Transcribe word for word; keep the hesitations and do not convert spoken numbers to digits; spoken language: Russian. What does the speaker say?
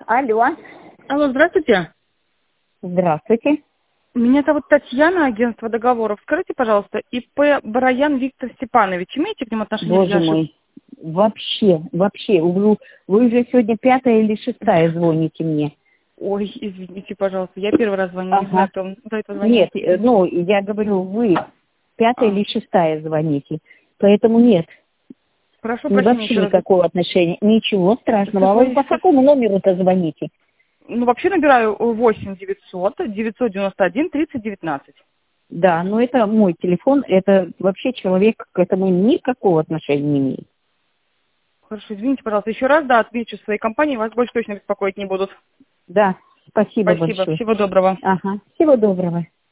Алло. Алло, здравствуйте. Здравствуйте. Меня зовут Татьяна, агентство договоров. Скажите, пожалуйста, ИП Бараян Виктор Степанович, имеете к нему отношение? Боже мой, вообще, вообще, вы, вы уже сегодня пятая или шестая звоните мне. Ой, извините, пожалуйста, я первый раз звоню, не Ага. знаю, кто до этого звонил. Нет, э, ну, я говорю, вы пятая А. или шестая звоните, поэтому нет, Прошу ну, прощения вообще еще раз. никакого отношения, ничего страшного. Со А вы своей- по какому номеру-то звоните? Ну, вообще набираю восемь девятьсот девятьсот девяносто один тридцать девятнадцать. Да, но это мой телефон, это вообще человек к этому никакого отношения не имеет. Хорошо, извините, пожалуйста, еще раз, да, отмечу своей компании, вас больше точно беспокоить не будут. Да, спасибо Спасибо, большое. всего доброго. Ага, всего доброго.